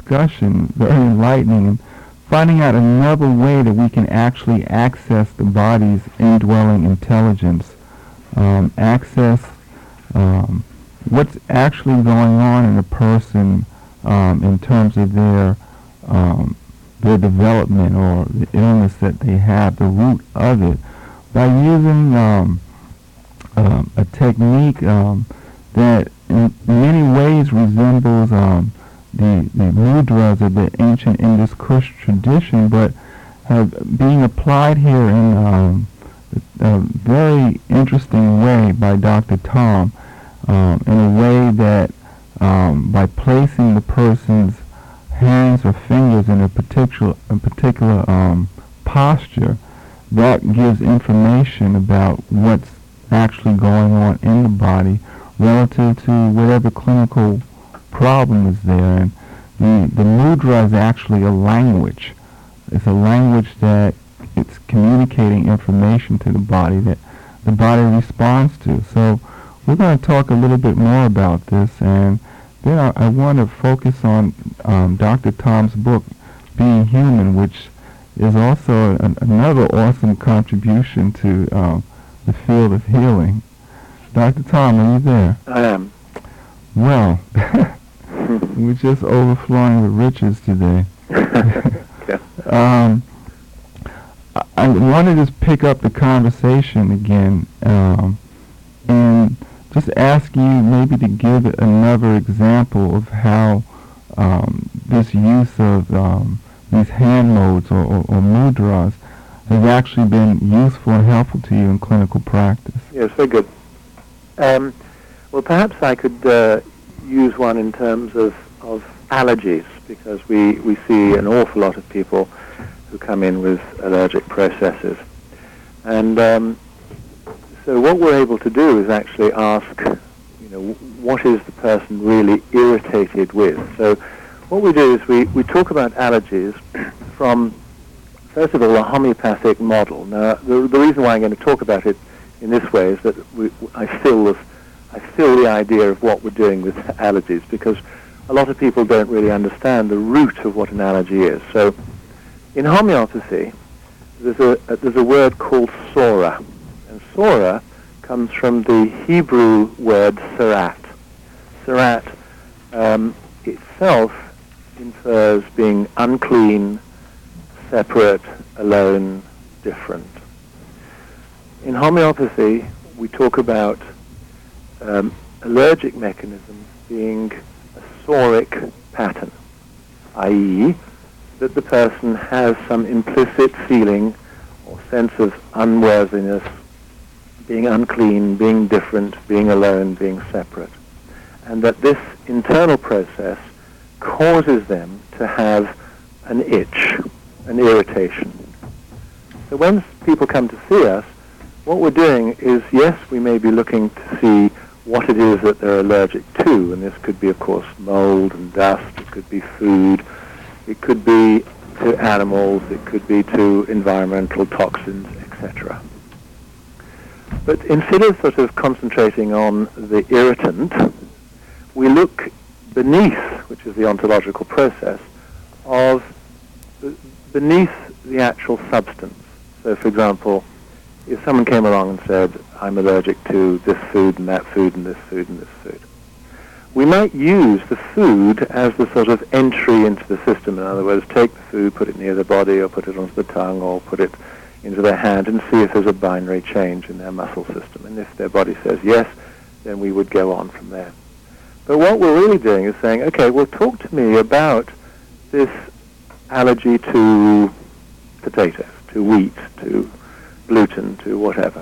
discussion, very enlightening, and finding out another way that we can actually access the body's indwelling intelligence, access what's actually going on in a person in terms of their development or the illness that they have, the root of it, by using a technique that in many ways resembles the mudras of the ancient Indus Kush tradition, but being applied here in a very interesting way by Dr. Tom, in a way that by placing the person's hands or fingers in a particular posture, that gives information about what's actually going on in the body relative to whatever clinical problem is there. And the mudra is actually a language. It's a language that it's communicating information to the body that the body responds to. So we're going to talk a little bit more about this, and then I want to focus on Dr. Tom's book, Being Human, which is also another awesome contribution to the field of healing. Dr. Tom, are you there? I am. Well, we're just overflowing with riches today. Yeah. I want to just pick up the conversation again and just ask you maybe to give another example of how this use of these hand modes or mudras has actually been useful and helpful to you in clinical practice. Yes, very good. Well, perhaps I could use one in terms of allergies, because we see an awful lot of people who come in with allergic processes. And so what we're able to do is actually ask, what is the person really irritated with? So what we do is we talk about allergies from, first of all, a homeopathic model. Now, the reason why I'm going to talk about it in this way is that I fill the idea of what we're doing with allergies, because a lot of people don't really understand the root of what an allergy is. So in homeopathy, there's a word called sora. And sora comes from the Hebrew word sarat. Sarat itself infers being unclean, separate, alone, different. In homeopathy, we talk about allergic mechanisms being a soric pattern, i.e., that the person has some implicit feeling or sense of unworthiness, being unclean, being different, being alone, being separate, and that this internal process causes them to have an itch, an irritation. So when people come to see us, what we're doing is, yes, we may be looking to see what it is that they're allergic to, and this could be, of course, mold and dust, it could be food, it could be to animals, it could be to environmental toxins, etc. But instead of sort of concentrating on the irritant, we look beneath, which is the ontological process, of beneath the actual substance. So, for example, if someone came along and said, I'm allergic to this food and that food and this food and this food, we might use the food as the sort of entry into the system. In other words, take the food, put it near the body, or put it onto the tongue, or put it into their hand, and see if there's a binary change in their muscle system. And if their body says yes, then we would go on from there. But what we're really doing is saying, okay, well, talk to me about this allergy to potatoes, to wheat, to gluten, to whatever.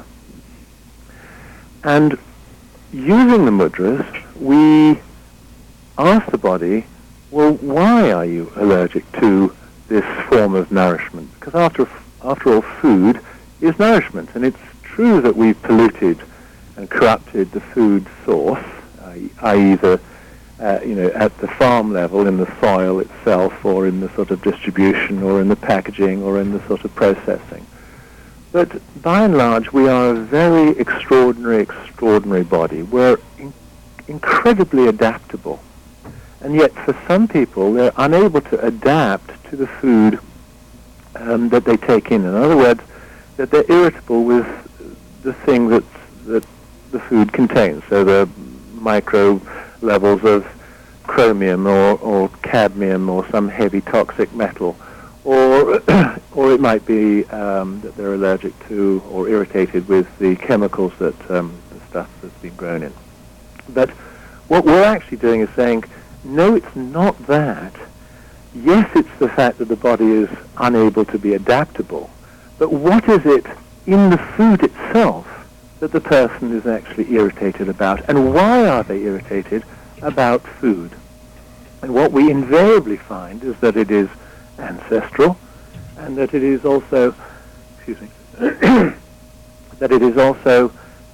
And using the mudras, we ask the body, well, why are you allergic to this form of nourishment? Because after all, food is nourishment, and it's true that we've polluted and corrupted the food source, i.e. at the farm level, in the soil itself, or in the sort of distribution, or in the packaging, or in the sort of processing. But by and large, we are a very extraordinary body. We're incredibly adaptable. And yet for some people, they're unable to adapt to the food that they take in. In other words, that they're irritable with the thing that the food contains. So the micro levels of chromium or cadmium or some heavy toxic metal, or or it might be that they're allergic to or irritated with the chemicals that the stuff that's been grown in. But what we're actually doing is saying, no, it's not that. Yes, it's the fact that the body is unable to be adaptable, but what is it in the food itself that the person is actually irritated about, and why are they irritated about food? And what we invariably find is that it is ancestral, and that it is also, excuse me, that it is also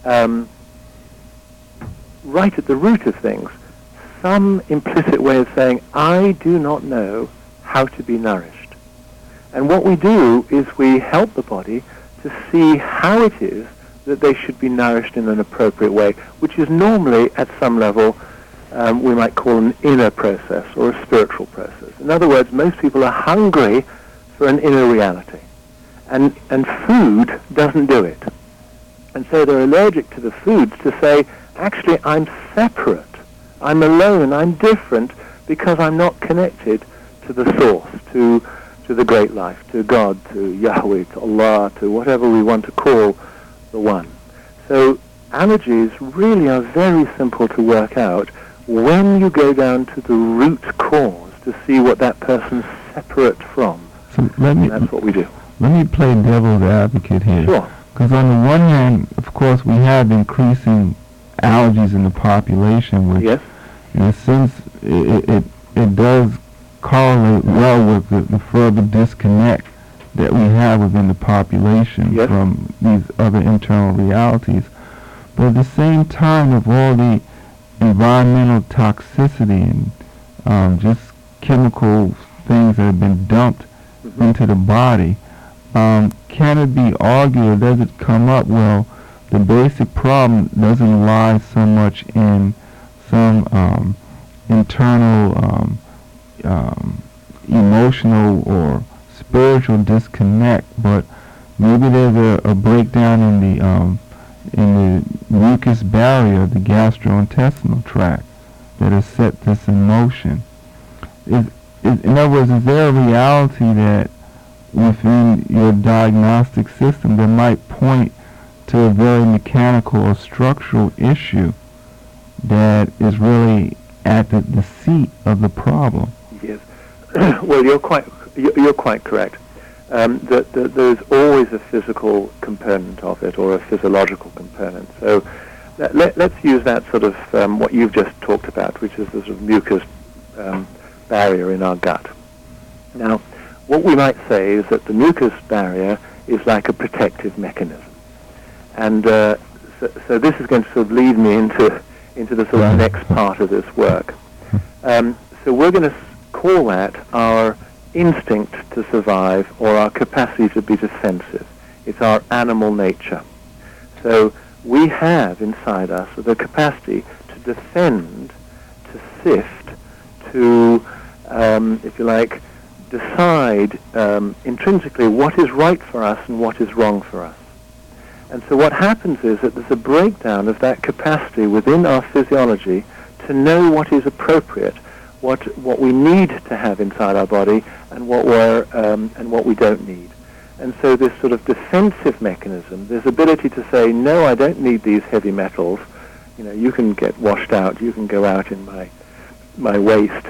right at the root of things, some implicit way of saying, I do not know how to be nourished. And what we do is we help the body to see how it is that they should be nourished in an appropriate way, which is normally, at some level, we might call an inner process or a spiritual process. In other words, most people are hungry for an inner reality, and food doesn't do it. And so they're allergic to the foods to say, actually, I'm separate, I'm alone, I'm different, because I'm not connected to the source, to the great life, to God, to Yahweh, to Allah, to whatever we want to call the one. So allergies really are very simple to work out when you go down to the root cause to see what that person's separate from. So that's what we do. Let me play devil's advocate here. Sure. Because on the one hand, of course, we have increasing allergies in the population, which, yes, in a sense, it does correlate well with the further disconnect that we have within the population yes, from these other internal realities. But at the same time, with all the environmental toxicity and just chemical things that have been dumped into the body, can it be argued, or does it come up, well, the basic problem doesn't lie so much in some internal emotional or spiritual disconnect, but maybe there's a breakdown in the mucus barrier, the gastrointestinal tract, that has set this in motion. In other words, is there a reality that within your diagnostic system that might point to a very mechanical or structural issue that is really at the seat of the problem? Yes. Well, you're quite correct. That there's always a physical component of it, or a physiological component. So let's use that sort of what you've just talked about, which is the sort of mucus barrier in our gut. Now, what we might say is that the mucus barrier is like a protective mechanism, and so this is going to sort of lead me into the sort of next part of this work. So we're going to call that our instinct to survive, or our capacity to be defensive. It's our animal nature. So we have inside us the capacity to defend, to sift, to, if you like, decide intrinsically what is right for us and what is wrong for us. And so what happens is that there's a breakdown of that capacity within our physiology to know what is appropriate, what we need to have inside our body, and what we don't need. And so this sort of defensive mechanism, this ability to say, no, I don't need these heavy metals, you can get washed out, you can go out in my waste,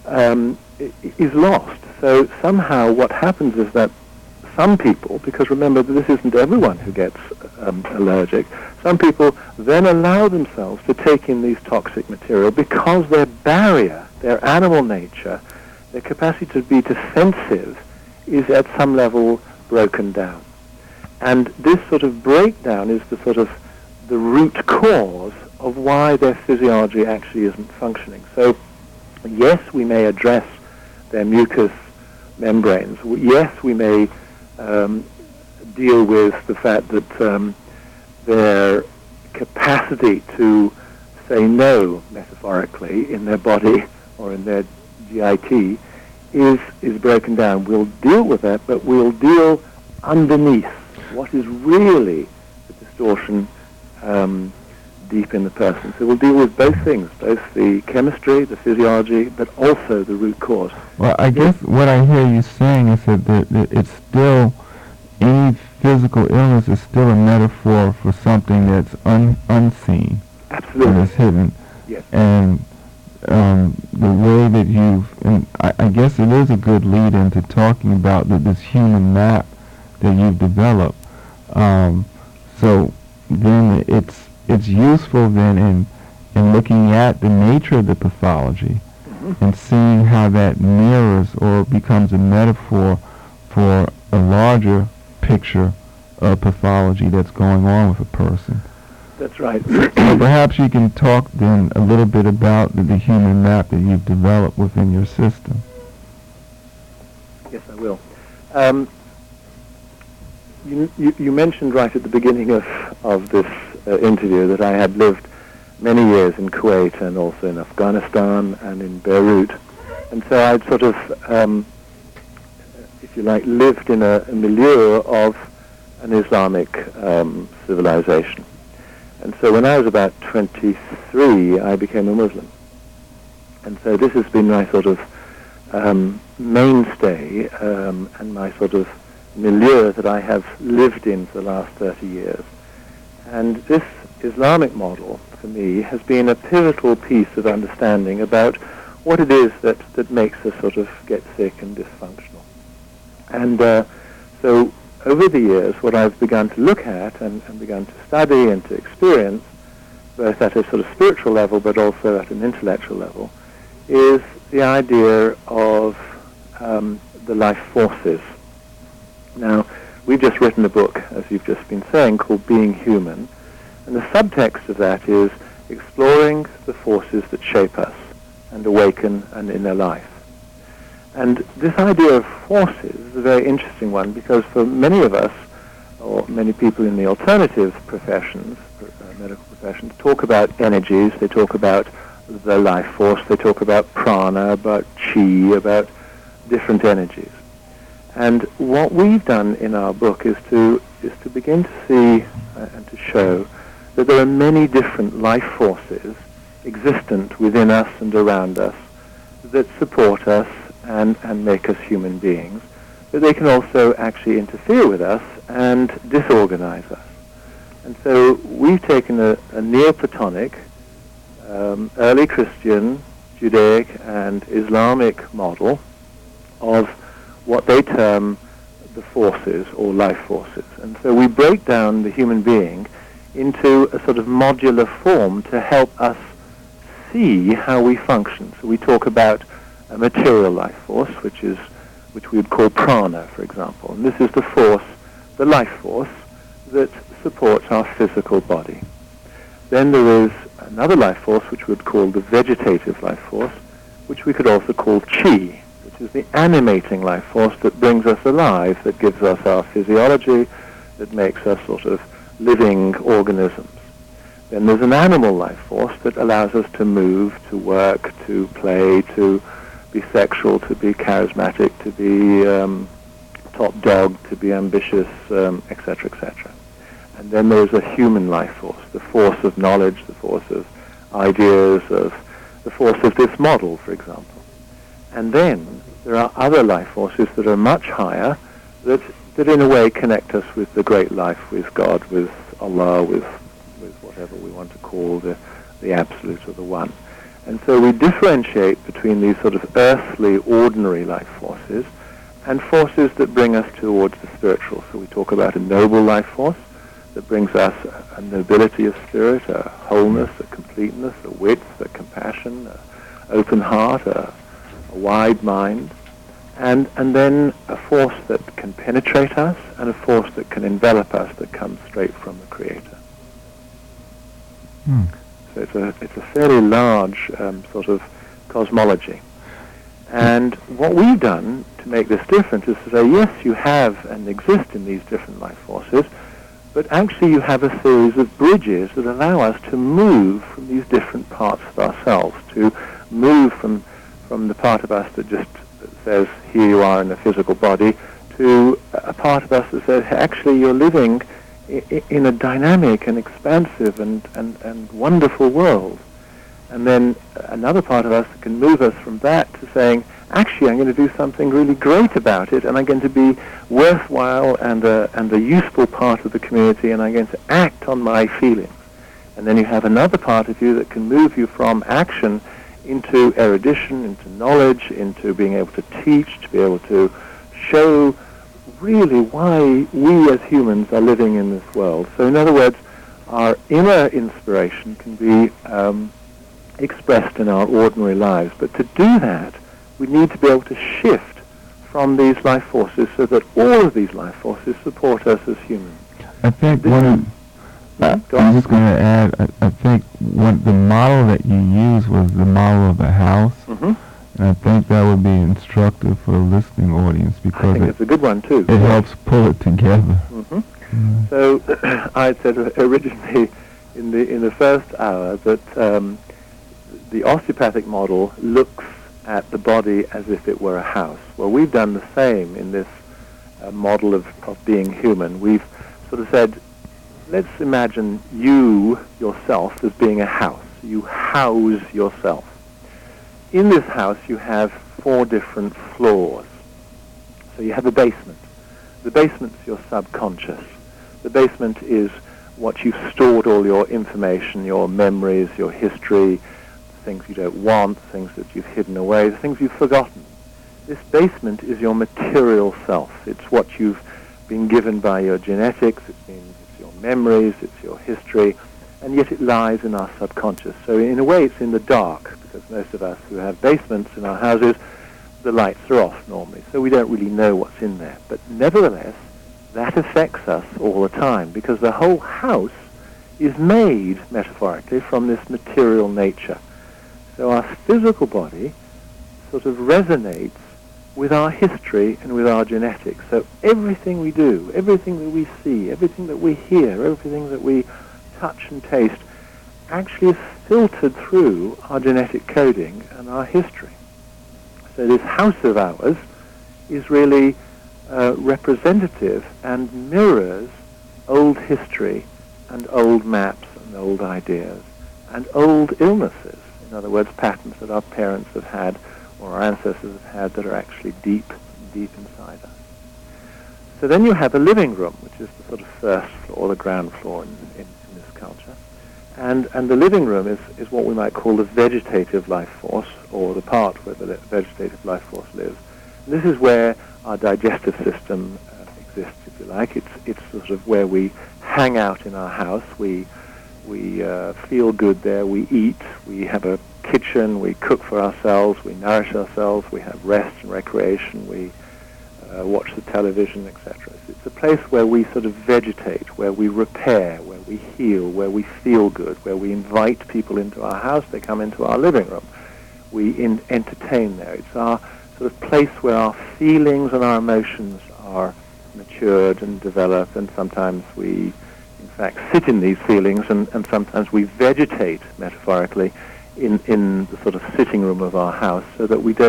is lost. So somehow what happens is that some people, because remember that this isn't everyone who gets allergic, some people then allow themselves to take in these toxic material because their barrier, their animal nature, their capacity to be defensive is at some level broken down. And this sort of breakdown is the sort of the root cause of why their physiology actually isn't functioning. So yes, we may address their mucous membranes. Yes, we may deal with the fact that their capacity to say no, metaphorically, in their body or in their GIT, is broken down. We'll deal with that, but we'll deal underneath what is really the distortion deep in the person. So we'll deal with both things, both the chemistry, the physiology, but also the root cause. Well, I guess what I hear you saying is that it's still, any physical illness is still a metaphor for something that's unseen. Absolutely. And is hidden. Yes. And the way that and I guess it is a good lead into talking about this human map that you've developed. So then it's useful then in looking at the nature of the pathology and seeing how that mirrors or becomes a metaphor for a larger picture of pathology that's going on with a person. That's right. So perhaps you can talk then a little bit about the human map that you've developed within your system. Yes, I will. You mentioned right at the beginning of this interview that I had lived many years in Kuwait and also in Afghanistan and in Beirut. And so I'd sort of, if you like, lived in a milieu of an Islamic civilization. And so when I was about 23, I became a Muslim. And so this has been my sort of mainstay and my sort of milieu that I have lived in for the last 30 years. And this Islamic model, for me, has been a pivotal piece of understanding about what it is that makes us sort of get sick and dysfunctional. And so over the years, what I've begun to look at and begun to study and to experience, both at a sort of spiritual level but also at an intellectual level, is the idea of the life forces. Now, we've just written a book, as you've just been saying, called Being Human, and the subtext of that is exploring the forces that shape us and awaken an inner life. And this idea of forces is a very interesting one because for many of us, or many people in the alternative professions, medical professions, talk about energies, they talk about the life force, they talk about prana, about chi, about different energies. And what we've done in our book is to begin to see and to show that there are many different life forces existent within us and around us that support us and make us human beings, but they can also actually interfere with us and disorganize us. And so we've taken a Neoplatonic, early Christian, Judaic, and Islamic model of what they term the forces or life forces. And so we break down the human being into a sort of modular form to help us see how we function. So we talk about a material life force, which we would call prana, for example. And this is the force, the life force, that supports our physical body. Then there is another life force, which we would call the vegetative life force, which we could also call chi, which is the animating life force that brings us alive, that gives us our physiology, that makes us sort of living organisms. Then there's an animal life force that allows us to move, to work, to play, to be sexual, to be charismatic, to be top dog, to be ambitious, etc., etc. And then there's a human life force, the force of knowledge, the force of ideas, the force of this model, for example. And then there are other life forces that are much higher that in a way connect us with the great life, with God, with Allah, with whatever we want to call the absolute or the one. And so we differentiate between these sort of earthly, ordinary life forces and forces that bring us towards the spiritual. So we talk about a noble life force that brings us a nobility of spirit, a wholeness, a completeness, a width, a compassion, an open heart, a wide mind, and then a force that can penetrate us and a force that can envelop us that comes straight from the Creator. So it's a fairly large sort of cosmology. And what we've done to make this different is to say, yes, you have and exist in these different life forces, but actually you have a series of bridges that allow us to move from these different parts of ourselves, to move from from the part of us that just says, here you are in a physical body, to a part of us that says, actually you're living in a dynamic and expansive and wonderful world. And then another part of us can move us from that to saying, actually, I'm going to do something really great about it, and I'm going to be worthwhile and a useful part of the community, and I'm going to act on my feelings. And then you have another part of you that can move you from action into erudition, into knowledge, into being able to teach, to be able to show really why we as humans are living in this world. So in other words, our inner inspiration can be expressed in our ordinary lives. But to do that, we need to be able to shift from these life forces so that all of these life forces support us as humans. I think I'm just going to add, I think the model that you used was the model of a house. Mm-hmm. And I think that would be instructive for a listening audience because I think it's a good one too. It helps pull it together. Mm-hmm. Mm-hmm. So I said originally in the first hour that the osteopathic model looks at the body as if it were a house. Well, we've done the same in this model of being human. We've sort of said, let's imagine you yourself as being a house. You house yourself. In this house, you have 4 different floors. So you have a basement. The basement's your subconscious. The basement is what you've stored all your information, your memories, your history, things you don't want, things that you've hidden away, the things you've forgotten. This basement is your material self. It's what you've been given by your genetics, it's your memories, it's your history, and yet it lies in our subconscious. So in a way it's in the dark, because most of us who have basements in our houses, the lights are off normally, so we don't really know what's in there. But nevertheless, that affects us all the time, because the whole house is made, metaphorically, from this material nature. So our physical body sort of resonates with our history and with our genetics. So everything we do, everything that we see, everything that we hear, everything that we touch and taste actually is filtered through our genetic coding and our history. So this house of ours is really representative and mirrors old history and old maps and old ideas and old illnesses. In other words, patterns that our parents have had or our ancestors have had that are actually deep inside us. So then you have a living room, which is the sort of first floor, the ground floor in this culture. And the living room is what we might call the vegetative life force, or the part where the vegetative life force lives. And this is where our digestive system exists, if you like. It's sort of where we hang out in our house. We feel good there, we eat, we have a kitchen, we cook for ourselves, we nourish ourselves, we have rest and recreation, we watch the television, etc. It's a place where we sort of vegetate, where we repair, where we heal, where we feel good, where we invite people into our house, they come into our living room. We entertain there. It's our sort of place where our feelings and our emotions are matured and developed, and sometimes we in fact sit in these feelings, and sometimes we vegetate, metaphorically, in the sort of sitting room of our house, so that we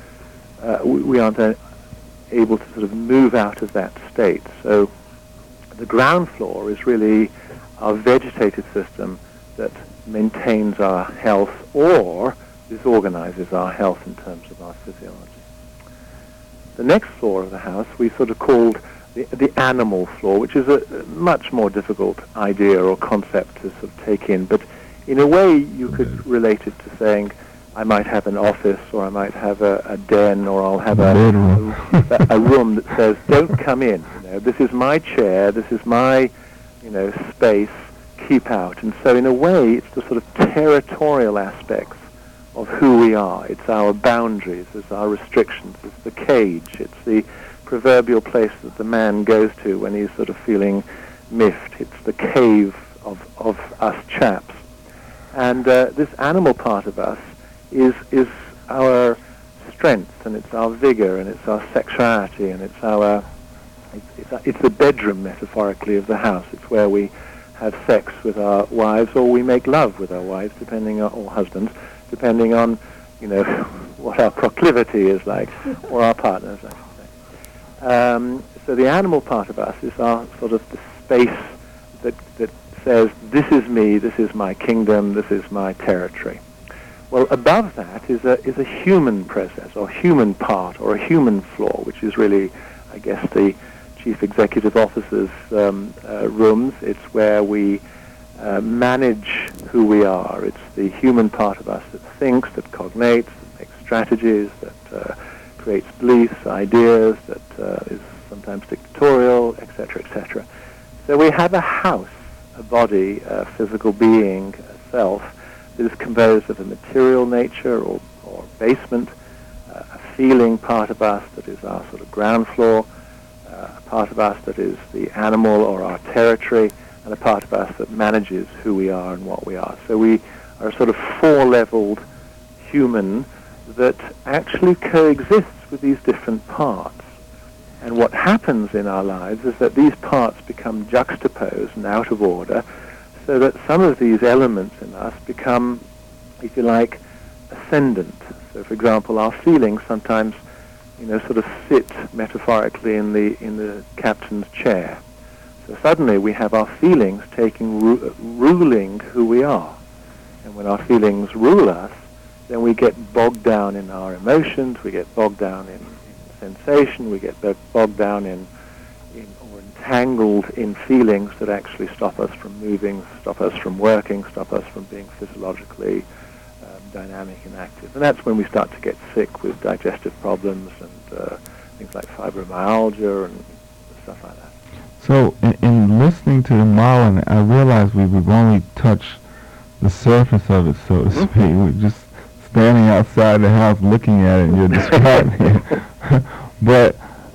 aren't able to sort of move out of that state. So the ground floor is really our vegetative system that maintains our health or disorganizes our health in terms of our physiology. The next floor of the house we sort of called the animal floor, which is a much more difficult idea or concept to sort of take in, but in a way you could relate it to saying, I might have an office, or I might have a den, or I'll have a room that says, don't come in. This is my chair, this is my space, keep out. And so in a way it's the sort of territorial aspects of who we are. It's our boundaries, it's our restrictions, it's the cage, it's the proverbial place that the man goes to when he's sort of feeling miffed. It's the cave of us chaps. And this animal part of us is our strength, and it's our vigor, and it's our sexuality, and it's the bedroom, metaphorically, of the house. It's where we have sex with our wives, or we make love with our wives, or husbands, depending on what our proclivity is like, or our partners, I should say. So the animal part of us is our sort of the space that says, this is me, this is my kingdom, this is my territory. Well, above that is a human process, or human part, or a human floor, which is really, I guess, the chief executive officer's rooms. It's where we manage who we are. It's the human part of us that thinks, that cognates, that makes strategies, that creates beliefs, ideas, that is sometimes dictatorial, etc., etc. So we have a house, a body, a physical being, a self, that is composed of a material nature or basement, a feeling part of us that is our sort of ground floor, a part of us that is the animal or our territory, and a part of us that manages who we are and what we are. So we are a sort of four-leveled human that actually coexists with these different parts. And what happens in our lives is that these parts become juxtaposed and out of order, so that some of these elements in us become, if you like, ascendant. So, for example, our feelings sometimes, sort of sit metaphorically in the captain's chair. So suddenly we have our feelings ruling who we are. And when our feelings rule us, then we get bogged down in our emotions, we get bogged down in sensation, we get bogged down in or entangled in feelings that actually stop us from moving, stop us from working, stop us from being physiologically dynamic and active. And that's when we start to get sick with digestive problems and things like fibromyalgia and stuff like that. So in listening to the modeling, I realized we've only touched the surface of it, so to speak. We're just standing outside the house looking at it and you're describing it. But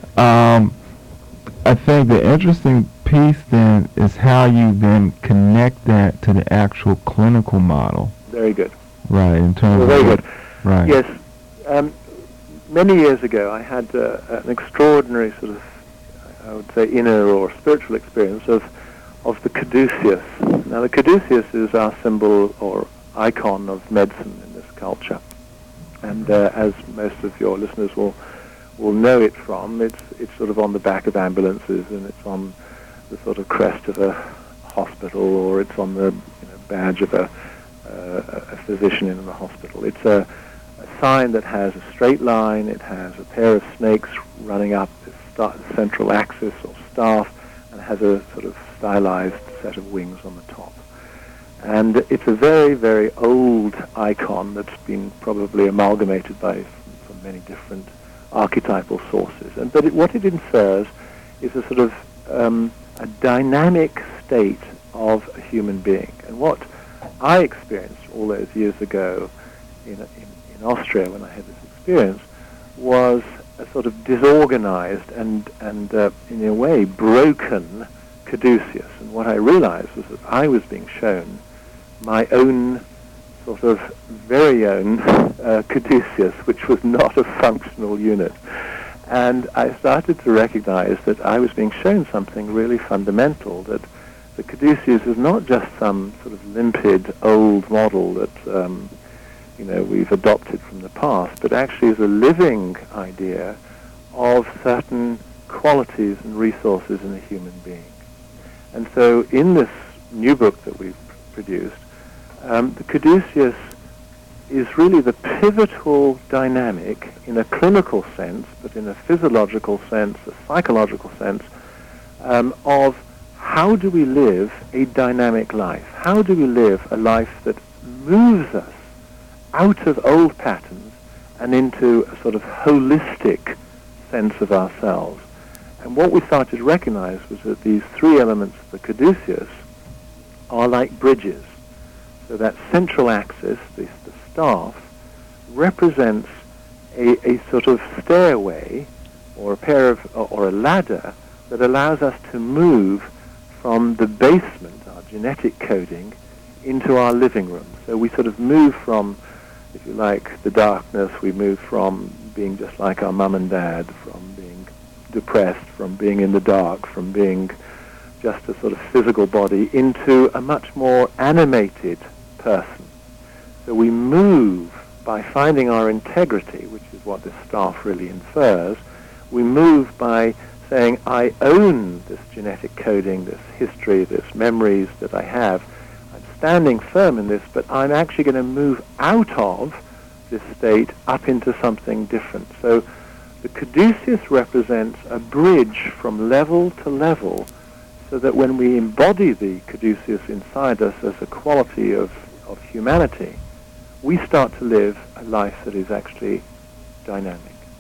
I think the interesting piece then is how you then connect that to the actual clinical model. Very good. Right, in terms of... Very good. Right. Yes. Many years ago I had an extraordinary sort of, I would say, inner or spiritual experience of the caduceus. Now the caduceus is our symbol or icon of medicine in this culture. And as most of your listeners will know it from, it's sort of on the back of ambulances, and it's on the sort of crest of a hospital, or it's on the badge of a physician in the hospital. It's a sign that has a straight line, it has a pair of snakes running up the central axis or staff, and has a sort of stylized set of wings on the top. And it's a very, very old icon that's been probably amalgamated from many different archetypal sources. But what it infers is a sort of a dynamic state of a human being. And what I experienced all those years ago in Austria when I had this experience was a sort of disorganized and in a way broken caduceus. And what I realized was that I was being shown my own sort of very own caduceus, which was not a functional unit. And I started to recognize that I was being shown something really fundamental, that the caduceus is not just some sort of limpid old model that we've adopted from the past, but actually is a living idea of certain qualities and resources in a human being. And so in this new book that we've produced, the caduceus is really the pivotal dynamic in a clinical sense, but in a physiological sense, a psychological sense, of how do we live a dynamic life? How do we live a life that moves us out of old patterns and into a sort of holistic sense of ourselves? And what we started to recognize was that these three elements of the caduceus are like bridges. So that central axis, the staff, represents a sort of stairway or a ladder that allows us to move from the basement, our genetic coding, into our living room. So we sort of move from, if you like, the darkness. We move from being just like our mum and dad, from being depressed, from being in the dark, from being just a sort of physical body, into a much more animated person. So we move by finding our integrity, which is what this staff really infers, we move by saying, I own this genetic coding, this history, this memories that I have. I'm standing firm in this, but I'm actually going to move out of this state up into something different. So the caduceus represents a bridge from level to level, so that when we embody the caduceus inside us as a quality of humanity, we start to live a life that is actually dynamic.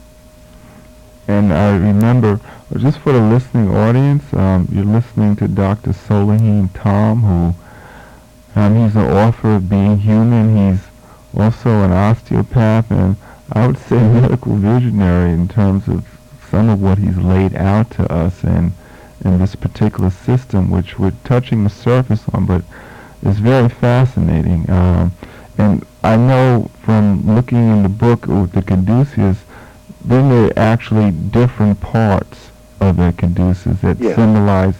And I remember, just for the listening audience, you're listening to Dr. Solheim Tom, who he's an author of Being Human. He's also an osteopath, and I would say medical visionary in terms of some of what he's laid out to us and in this particular system, which we're touching the surface on, but it's very fascinating. And I know from looking in the book with the caduceus, then there are actually different parts of the caduceus that symbolize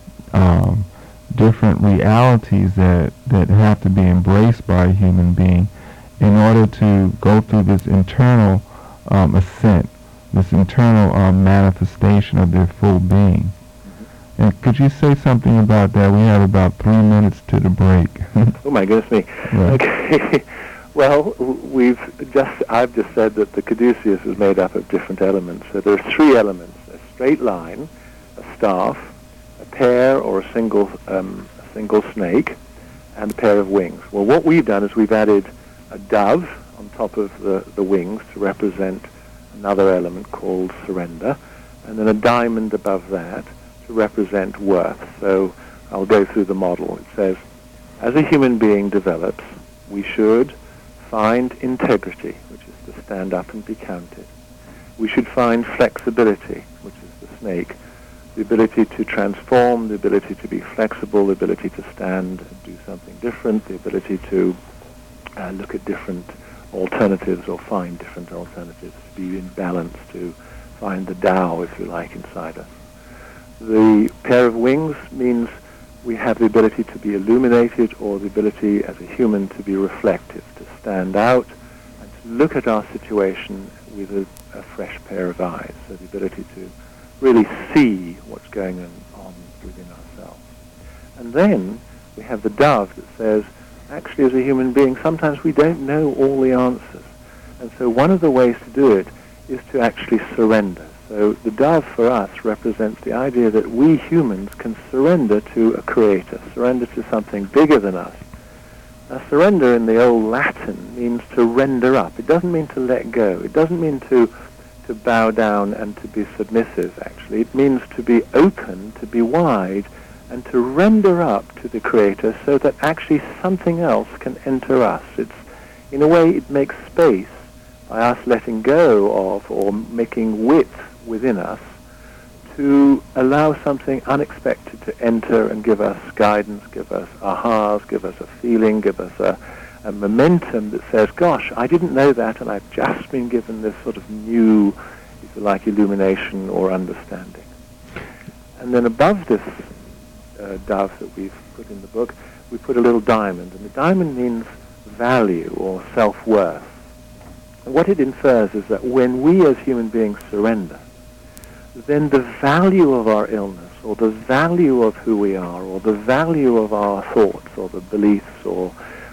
different realities that have to be embraced by a human being in order to go through this internal ascent, this internal manifestation of their full being. And could you say something about that? We have about 3 minutes to the break. Oh my goodness me. Right. Okay. Well, I've just said that the caduceus is made up of different elements. So there are 3 elements: a straight line, a staff, a pair or a single snake, and a pair of wings. Well, what we've done is we've added a dove on top of the wings to represent another element called surrender, and then a diamond above that to represent worth. So I'll go through the model. It says, as a human being develops, we should find integrity, which is to stand up and be counted. We should find flexibility, which is the snake, the ability to transform, the ability to be flexible, the ability to stand and do something different, the ability to look at different alternatives or find different alternatives, to be in balance, to find the Tao, if you like, inside us. The pair of wings means we have the ability to be illuminated, or the ability as a human to be reflective, to stand out and to look at our situation with a fresh pair of eyes. So the ability to really see what's going on within ourselves. And then we have the dove that says, actually as a human being, sometimes we don't know all the answers. And so one of the ways to do it is to actually surrender. So the dove for us represents the idea that we humans can surrender to a creator, surrender to something bigger than us. Now, surrender in the old Latin means to render up. It doesn't mean to let go. It doesn't mean to bow down and to be submissive, actually. It means to be open, to be wide, and to render up to the creator so that actually something else can enter us. It's, in a way, it makes space by us letting go of or making width within us to allow something unexpected to enter and give us guidance, give us ahas, give us a feeling, give us a momentum that says, gosh, I didn't know that, and I've just been given this sort of new, if you like, illumination or understanding. And then above this dove that we've put in the book, we put a little diamond, and the diamond means value or self-worth. And what it infers is that when we as human beings surrender, then the value of our illness, or the value of who we are, or the value of our thoughts, or the beliefs, or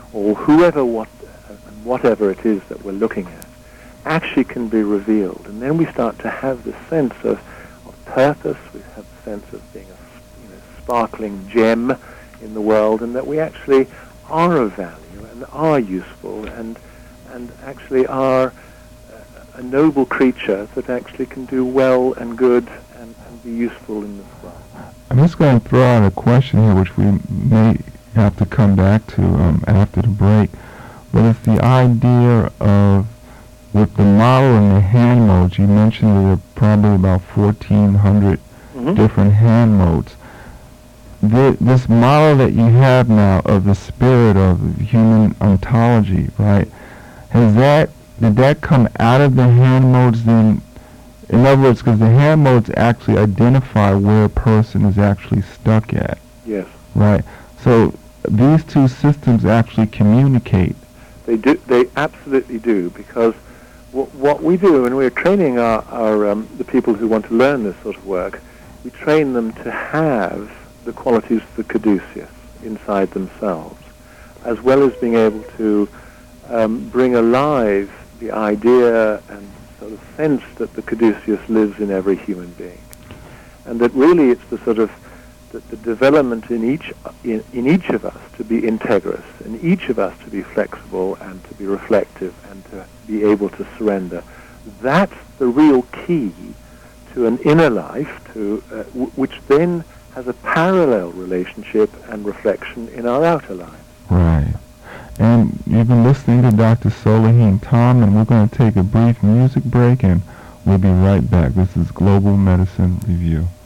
whatever it is that we're looking at, actually can be revealed. And then we start to have this sense of purpose, we have the sense of being a sparkling gem in the world, and that we actually are of value, and are useful, and actually are a noble creature that actually can do well and good and be useful in this world. I'm just going to throw out a question here, which we may have to come back to after the break, but it's the idea of, with the model and the hand modes, you mentioned there are probably about 1,400 different hand modes. This model that you have now of the spirit of human ontology, right, did that come out of the hand modes then? In other words, because the hand modes actually identify where a person is actually stuck at. Yes. Right. So these two systems actually communicate They do. They absolutely do, because what we do when we're training the people who want to learn this sort of work, we train them to have the qualities of the caduceus inside themselves, as well as being able to bring alive the idea and sort of sense that the caduceus lives in every human being, and that really it's the sort of the development in each of us to be integrous, in each of us to be flexible and to be reflective and to be able to surrender. That's the real key to an inner life, which then has a parallel relationship and reflection in our outer lives. Right. And you've been listening to Dr. Solaheen Tom, and we're going to take a brief music break, and we'll be right back. This is Global Medicine Review.